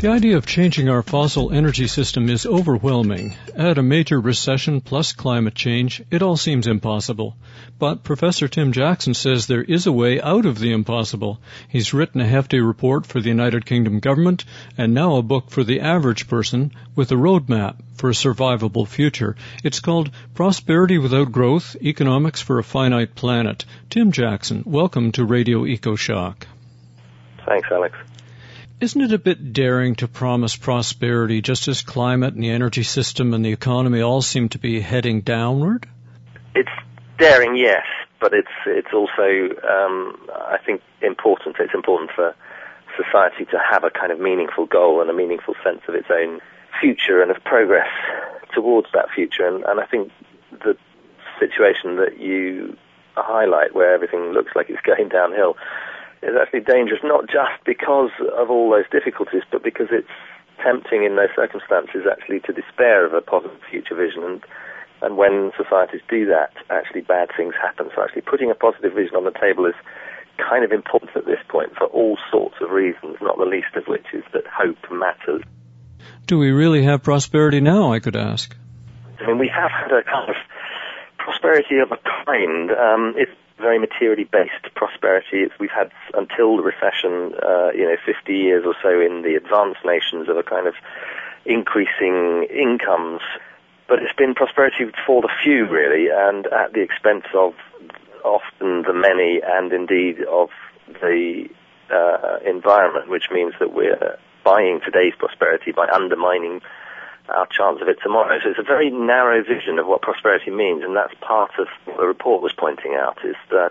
The idea of changing our fossil energy system is overwhelming. Add a major recession plus climate change, it all seems impossible. But Professor Tim Jackson says there is a way out of the impossible. He's written a hefty report for the United Kingdom government and now a book for the average person with a roadmap for a survivable future. It's called Prosperity Without Growth, Economics for a Finite Planet. Tim Jackson, welcome to Radio EcoShock. Thanks, Alex. Isn't it a bit daring to promise prosperity just as climate and the energy system and the economy all seem to be heading downward? It's daring, yes, but it's also, I think, important. It's important for society to have a kind of meaningful goal and a meaningful sense of its own future and of progress towards that future. And I think the situation that you highlight, where everything looks like it's going downhill, is actually dangerous, not just because of all those difficulties, but because it's tempting in those circumstances actually to despair of a positive future vision. And when societies do that, actually bad things happen. So actually putting a positive vision on the table is kind of important at this point for all sorts of reasons, not the least of which is that hope matters. Do we really have prosperity now, I could ask? I mean, we have had a kind of prosperity of a kind. It's very materially based prosperity. We've had until the recession, 50 years or so in the advanced nations of a kind of increasing incomes, but it's been prosperity for the few really, and at the expense of often the many, and indeed of the environment, which means that we're buying today's prosperity by undermining our chance of it tomorrow. So it's a very narrow vision of what prosperity means, and that's part of what the report was pointing out, is that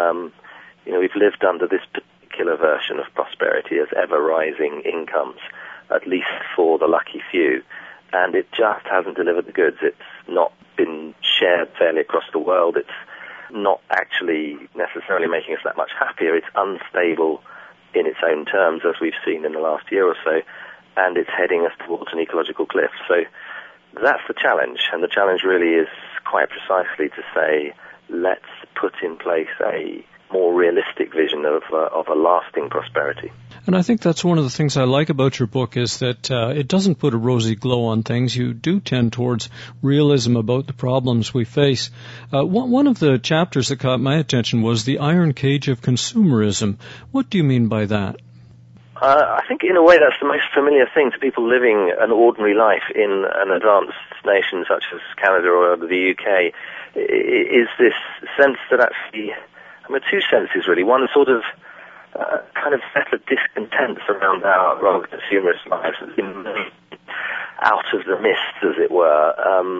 we've lived under this particular version of prosperity as ever-rising incomes, at least for the lucky few, and it just hasn't delivered the goods. It's not been shared fairly across the world. It's not actually necessarily making us that much happier. It's unstable in its own terms, as we've seen in the last year or so, and it's heading us towards an ecological cliff. So that's the challenge, and the challenge really is quite precisely to say, let's put in place a more realistic vision of a lasting prosperity. And I think that's one of the things I like about your book is that it doesn't put a rosy glow on things. You do tend towards realism about the problems we face. One of the chapters that caught my attention was the iron cage of consumerism. What do you mean by that? I think in a way that's the most familiar thing to people living an ordinary life in an advanced nation such as Canada or the UK, is this sense that actually, two senses really. One sort of kind of set of discontent around our rather consumerist lives that's been out of the mist, as it were.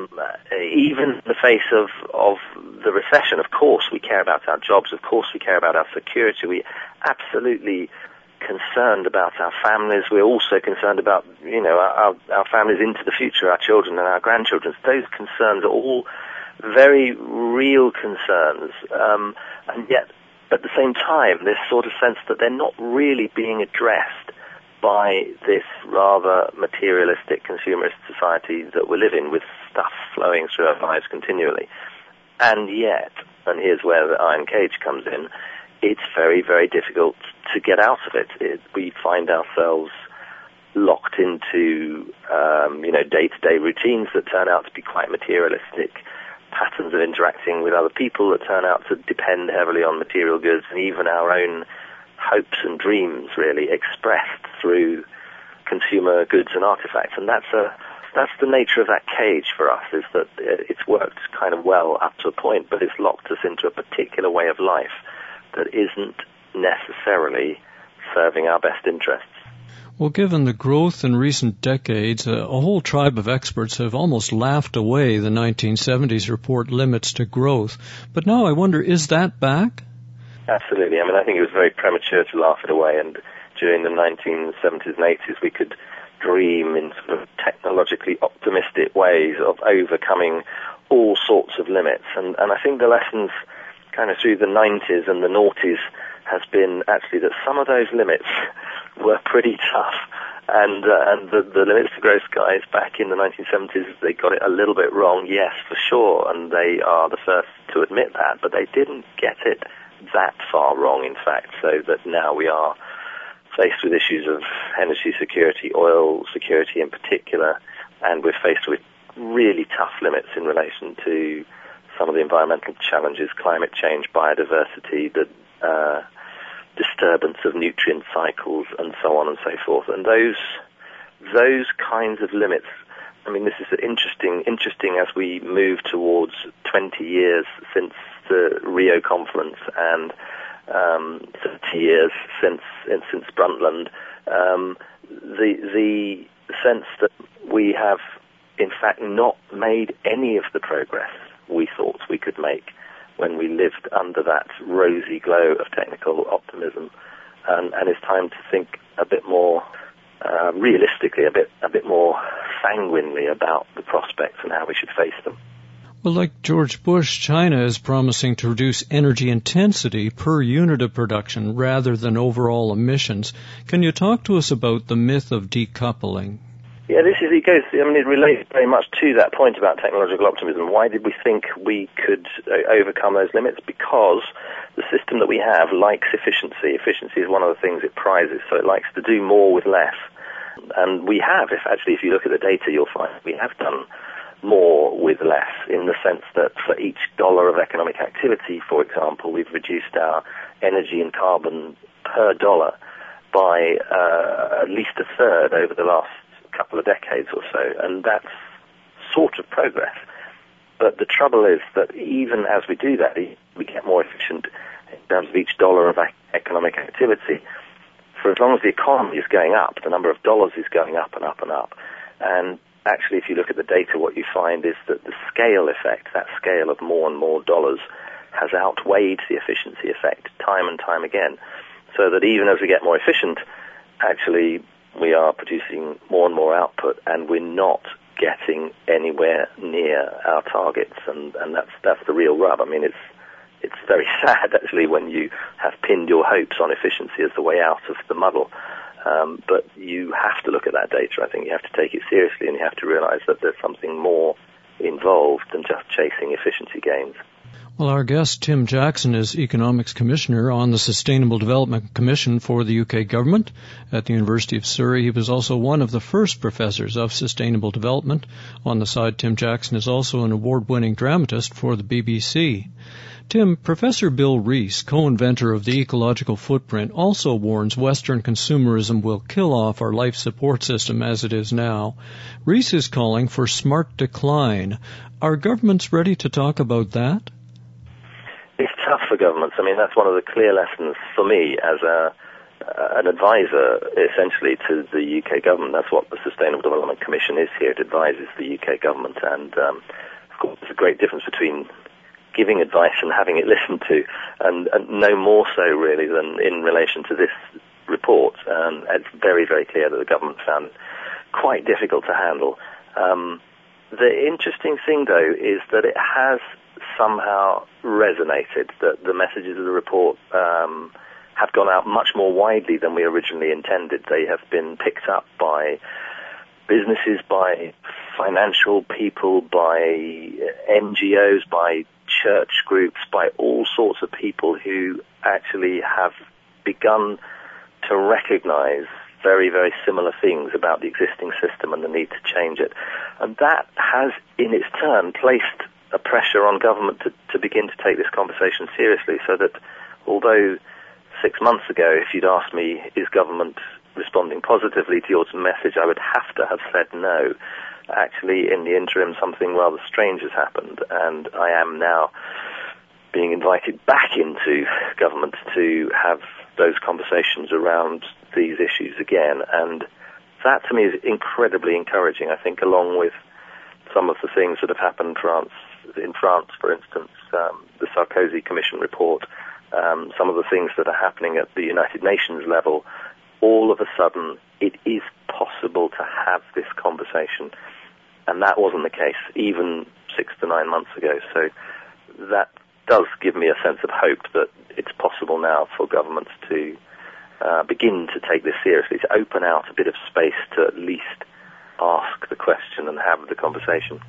Even in the face of the recession, of course we care about our jobs, of course we care about our security, we absolutely concerned about our families. We're also concerned about, our families into the future, our children and our grandchildren. Those concerns are all very real concerns, and yet at the same time this sort of sense that they're not really being addressed by this rather materialistic consumerist society that we live in, with stuff flowing through our lives continually. And yet, and here's where the iron cage comes in, it's very, very difficult to get out of it. We find ourselves locked into, day-to-day routines that turn out to be quite materialistic, patterns of interacting with other people that turn out to depend heavily on material goods, and even our own hopes and dreams really expressed through consumer goods and artifacts. And that's the nature of that cage for us, is that it's worked kind of well up to a point, but it's locked us into a particular way of life that isn't necessarily serving our best interests. Well, given the growth in recent decades, a whole tribe of experts have almost laughed away the 1970s report limits to growth. But now I wonder, is that back? Absolutely. I think it was very premature to laugh it away, and during the 1970s and 80s we could dream in sort of technologically optimistic ways of overcoming all sorts of limits. And I think the lessons kind of through the 90s and the noughties has been actually that some of those limits were pretty tough, and the limits to grey skies back in the 1970s, they got it a little bit wrong, yes, for sure, and they are the first to admit that, but they didn't get it that far wrong, in fact, so that now we are faced with issues of energy security, oil security in particular, and we're faced with really tough limits in relation to some of the environmental challenges, climate change, biodiversity, the disturbance of nutrient cycles, and so on and so forth. And those kinds of limits, I mean, this is interesting as we move towards 20 years since the Rio conference and 30 years since Brundtland, the sense that we have, in fact, not made any of the progress we thought we could make when we lived under that rosy glow of technical optimism, and it's time to think a bit more realistically, a bit more sanguinely about the prospects and how we should face them. Well, like George Bush, China is promising to reduce energy intensity per unit of production rather than overall emissions. Can you talk to us about the myth of decoupling? Yeah, it relates very much to that point about technological optimism. Why did we think we could overcome those limits? Because the system that we have likes efficiency. Efficiency is one of the things it prizes, so it likes to do more with less. And we have, if you look at the data, you'll find we have done more with less, in the sense that for each dollar of economic activity, for example, we've reduced our energy and carbon per dollar by at least a third over the last couple of decades or so, and that's sort of progress. But the trouble is that even as we do that, we get more efficient in terms of each dollar of economic activity. For as long as the economy is going up, the number of dollars is going up and up and up. And actually, if you look at the data, what you find is that the scale effect, that scale of more and more dollars, has outweighed the efficiency effect time and time again. So that even as we get more efficient, actually we are producing more and more output, and we're not getting anywhere near our targets, and that's the real rub. I mean, it's very sad actually when you have pinned your hopes on efficiency as the way out of the muddle. But you have to look at that data. I think you have to take it seriously, and you have to realize that there's something more involved than just chasing efficiency gains. Well, our guest, Tim Jackson, is Economics Commissioner on the Sustainable Development Commission for the UK Government at the University of Surrey. He was also one of the first professors of sustainable development. On the side, Tim Jackson is also an award-winning dramatist for the BBC. Tim, Professor Bill Rees, co-inventor of the ecological footprint, also warns Western consumerism will kill off our life support system as it is now. Rees is calling for smart decline. Are governments ready to talk about that? It's tough for governments. I mean, that's one of the clear lessons for me as an advisor, essentially, to the UK government. That's what the Sustainable Development Commission is here. It advises the UK government. And, of course, there's a great difference between giving advice and having it listened to, and no more so, really, than in relation to this report. It's very, very clear that the government found it quite difficult to handle. The interesting thing, though, is that it has somehow resonated, that the messages of the report have gone out much more widely than we originally intended. They have been picked up by businesses, by financial people, by NGOs, by church groups, by all sorts of people who actually have begun to recognize very, very similar things about the existing system and the need to change it. And that has, in its turn, placed a pressure on government to begin to take this conversation seriously, so that although 6 months ago, if you'd asked me, is government responding positively to your message, I would have to have said no. Actually, in the interim, something rather strange has happened, and I am now being invited back into government to have those conversations around these issues again. And that, to me, is incredibly encouraging. I think, along with some of the things that have happened in France, for instance, the Sarkozy Commission report, some of the things that are happening at the United Nations level, all of a sudden it is possible to have this conversation. And that wasn't the case even 6 to 9 months ago. So that does give me a sense of hope that it's possible now for governments to begin to take this seriously, to open out a bit of space to at least ask the question and have the conversation.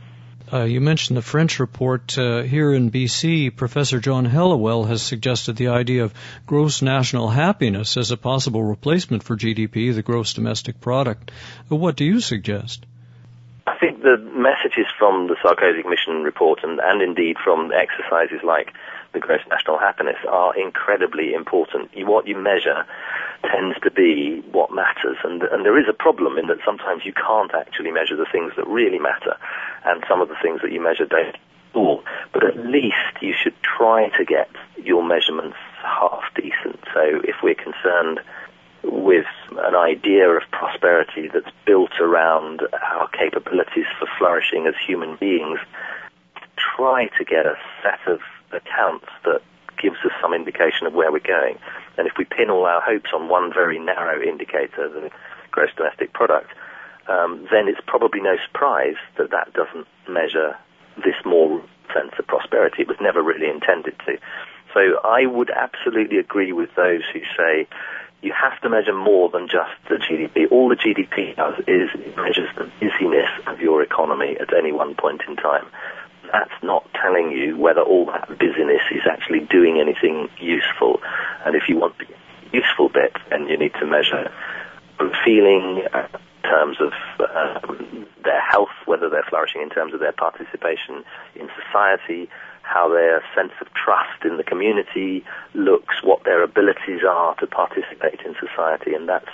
You mentioned the French report. Here in BC, Professor John Helliwell has suggested the idea of gross national happiness as a possible replacement for GDP, the gross domestic product. What do you suggest? I think the messages from the Sarkozy Commission report and indeed from exercises like the gross national happiness are incredibly important. What you measure tends to be what matters, and there is a problem in that sometimes you can't actually measure the things that really matter, and some of the things that you measure don't at all. But at least you should try to get your measurements half decent. So if we're concerned with an idea of prosperity that's built around our capabilities for flourishing as human beings, try to get a set of accounts that gives us some indication of where we're going. And if we pin all our hopes on one very narrow indicator, the gross domestic product, then it's probably no surprise that that doesn't measure this more sense of prosperity. It was never really intended to. So I would absolutely agree with those who say you have to measure more than just the GDP. All the GDP does is it measures the busyness of your economy at any one point in time. That's not telling you whether all that busyness is actually doing anything useful. And if you want the useful bit, then you need to measure feeling in terms of their health, whether they're flourishing in terms of their participation in society, how their sense of trust in the community looks, what their abilities are to participate in society, and that's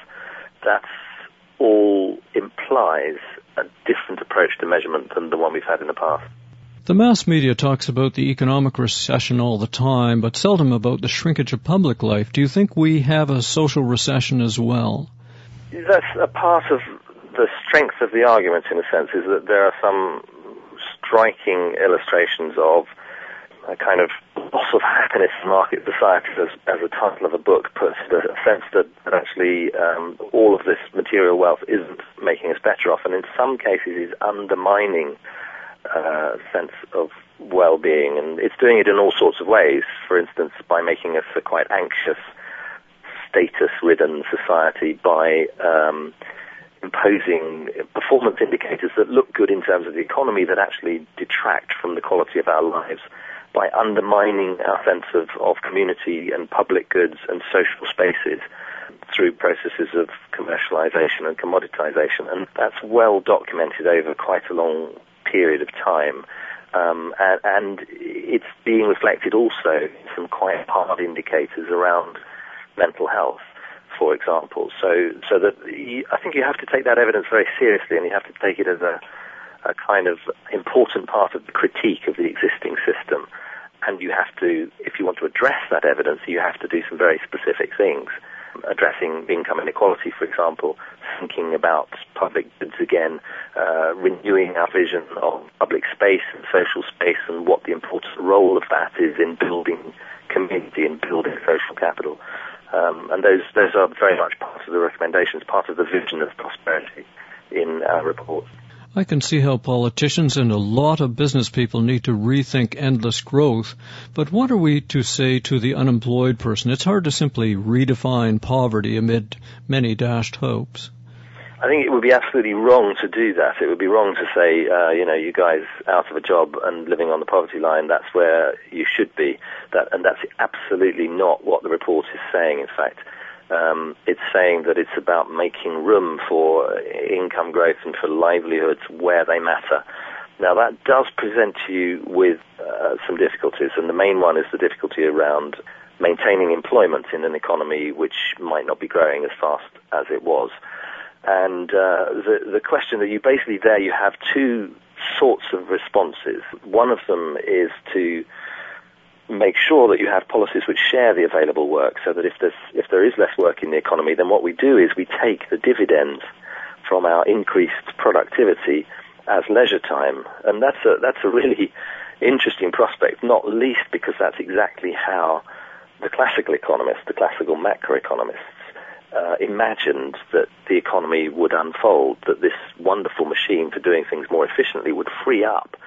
all implies a different approach to measurement than the one we've had in the past. The mass media talks about the economic recession all the time, but seldom about the shrinkage of public life. Do you think we have a social recession as well? That's a part of the strength of the argument, in a sense, is that there are some striking illustrations of a kind of loss of happiness in market societies, as the title of a book puts it, a sense that actually all of this material wealth isn't making us better off, and in some cases is undermining sense of well-being, and it's doing it in all sorts of ways. For instance, by making us a quite anxious, status-ridden society, by imposing performance indicators that look good in terms of the economy that actually detract from the quality of our lives, by undermining our sense of community and public goods and social spaces through processes of commercialization and commoditization. And that's well documented over quite a long period of time. And it's being reflected also in some quite hard indicators around mental health, for example. So that I think you have to take that evidence very seriously, and you have to take it as a kind of important part of the critique of the existing system. And you have to, if you want to address that evidence, you have to do some very specific things. Addressing income inequality, for example, thinking about public goods again, renewing our vision of public space and social space and what the important role of that is in building community and building social capital. And those are very much part of the recommendations, part of the vision of prosperity in our report. I can see how politicians and a lot of business people need to rethink endless growth, but what are we to say to the unemployed person? It's hard to simply redefine poverty amid many dashed hopes. I think it would be absolutely wrong to do that. It would be wrong to say, you guys out of a job and living on the poverty line, that's where you should be. And that's absolutely not what the report is saying, in fact. It's saying that it's about making room for income growth and for livelihoods where they matter. Now, that does present you with some difficulties, and the main one is the difficulty around maintaining employment in an economy which might not be growing as fast as it was. And the question that you basically there, you have two sorts of responses. One of them is to make sure that you have policies which share the available work, so that if there is less work in the economy, then what we do is we take the dividends from our increased productivity as leisure time. And that's a really interesting prospect, not least because that's exactly how the classical economists, the classical macroeconomists, imagined that the economy would unfold, that this wonderful machine for doing things more efficiently would free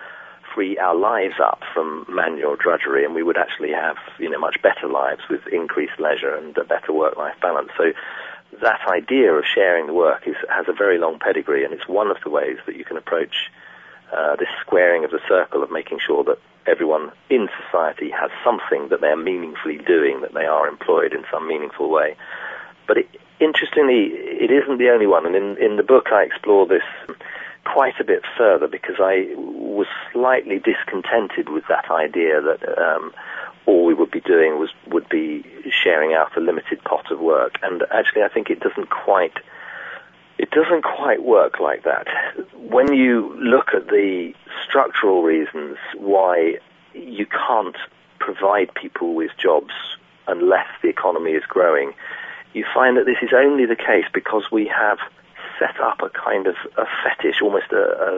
our lives up from manual drudgery, and we would actually have much better lives with increased leisure and a better work-life balance. So that idea of sharing the work has a very long pedigree, and it's one of the ways that you can approach this squaring of the circle of making sure that everyone in society has something that they're meaningfully doing, that they are employed in some meaningful way. But interestingly, it isn't the only one, and in the book I explore this quite a bit further because I was slightly discontented with that idea that all we would be doing would be sharing out a limited pot of work. And actually I think it doesn't quite work like that. When you look at the structural reasons why you can't provide people with jobs unless the economy is growing, you find that this is only the case because we have set up a kind of a fetish, almost a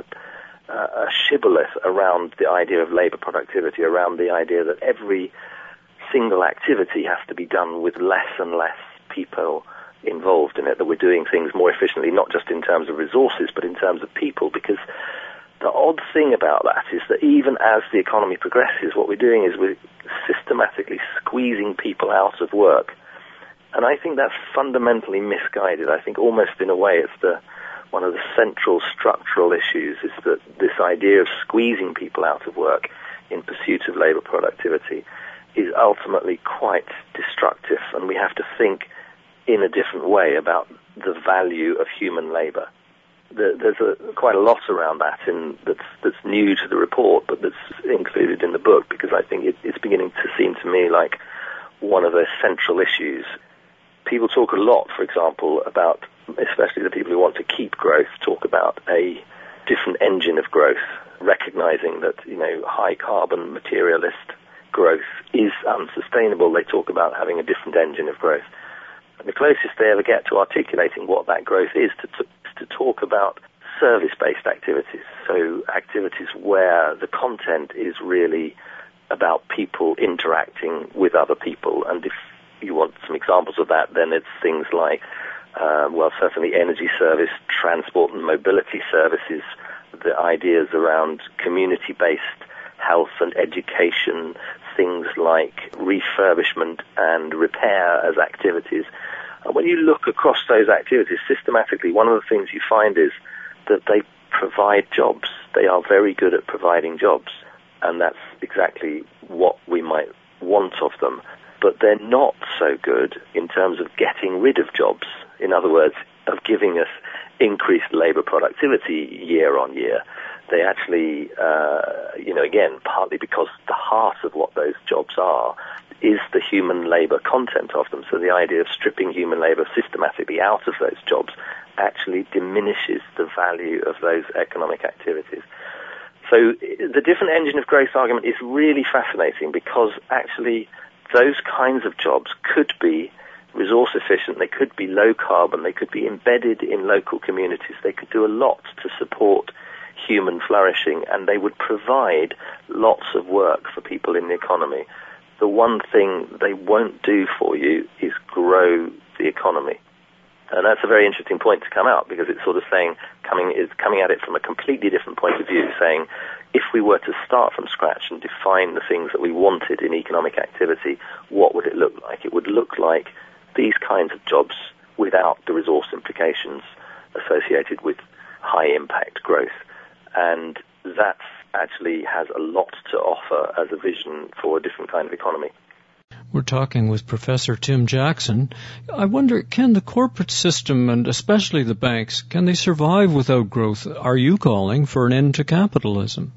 shibboleth around the idea of labor productivity, around the idea that every single activity has to be done with less and less people involved in it, that we're doing things more efficiently, not just in terms of resources, but in terms of people, because the odd thing about that is that even as the economy progresses, what we're doing is we're systematically squeezing people out of work. And I think that's fundamentally misguided. I think almost in a way it's one of the central structural issues is that this idea of squeezing people out of work in pursuit of labor productivity is ultimately quite destructive, and we have to think in a different way about the value of human labor. There's quite a lot around that that's new to the report, but that's included in the book, because I think it's beginning to seem to me like one of those central issues. People talk a lot, for example, about, especially the people who want to keep growth, talk about a different engine of growth, recognizing that, high carbon materialist growth is unsustainable. They talk about having a different engine of growth. And the closest they ever get to articulating what that growth is to talk about service-based activities. So activities where the content is really about people interacting with other people. And if you want some examples of that, then it's things like, certainly energy service, transport and mobility services, the ideas around community-based health and education, things like refurbishment and repair as activities. And when you look across those activities systematically, one of the things you find is that they provide jobs. They are very good at providing jobs, and that's exactly what we might want of them. But they're not so good in terms of getting rid of jobs. In other words, of giving us increased labor productivity year on year. They actually, again, partly because the heart of what those jobs are is the human labor content of them. So the idea of stripping human labor systematically out of those jobs actually diminishes the value of those economic activities. So the different engine of growth argument is really fascinating, because actually those kinds of jobs could be resource efficient, they could be low carbon, they could be embedded in local communities, they could do a lot to support human flourishing, and they would provide lots of work for people in the economy. The one thing they won't do for you is grow the economy. And that's a very interesting point to come out, because it's sort of saying, coming at it from a completely different point of view, saying if we were to start from scratch and define the things that we wanted in economic activity, what would it look like? It would look like these kinds of jobs without the resource implications associated with high impact growth. And that actually has a lot to offer as a vision for a different kind of economy. We're talking with Professor Tim Jackson. I wonder, can the corporate system, and especially the banks, can they survive without growth? Are you calling for an end to capitalism?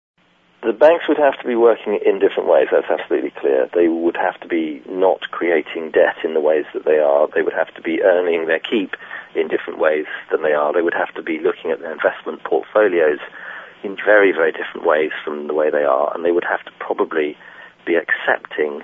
The banks would have to be working in different ways, that's absolutely clear. They would have to be not creating debt in the ways that they are. They would have to be earning their keep in different ways than they are. They would have to be looking at their investment portfolios in very, very different ways from the way they are. And they would have to probably be accepting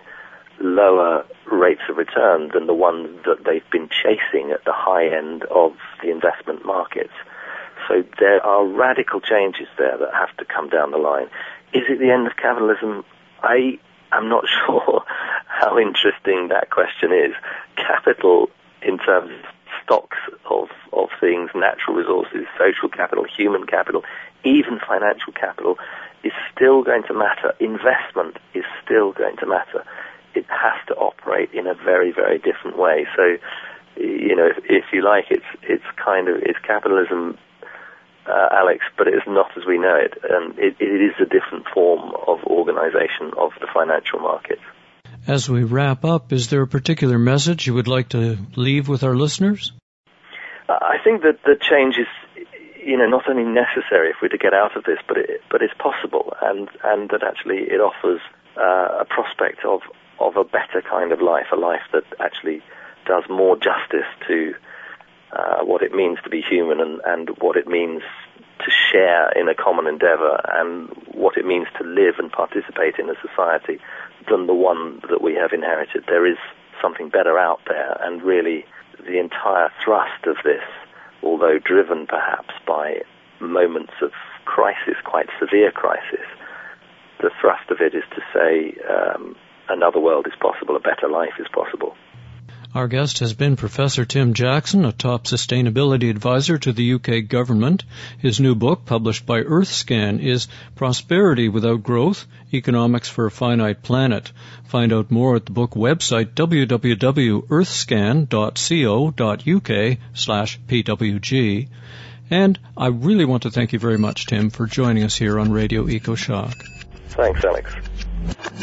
lower rates of return than the ones that they've been chasing at the high end of the investment markets. So there are radical changes there that have to come down the line. Is it the end of capitalism? I am not sure how interesting that question is. Capital, in terms of stocks of things, natural resources, social capital, human capital, even financial capital, is still going to matter. Investment is still going to matter. It has to operate in a very, very different way. So, if you like, it's capitalism Alex, but it is not as we know it. It is a different form of organization of the financial markets. As we wrap up, is there a particular message you would like to leave with our listeners? I think that the change is, not only necessary if we're to get out of this, but it's possible, and that actually it offers a prospect of a better kind of life, a life that actually does more justice to what it means to be human and what it means to share in a common endeavor and what it means to live and participate in a society than the one that we have inherited. There is something better out there, and really the entire thrust of this, although driven perhaps by moments of crisis, quite severe crisis, the thrust of it is to say another world is possible, a better life is possible. Our guest has been Professor Tim Jackson, a top sustainability advisor to the UK government. His new book, published by EarthScan, is Prosperity Without Growth, Economics for a Finite Planet. Find out more at the book website www.earthscan.co.uk/PWG. And I really want to thank you very much, Tim, for joining us here on Radio EcoShock. Thanks, Alex.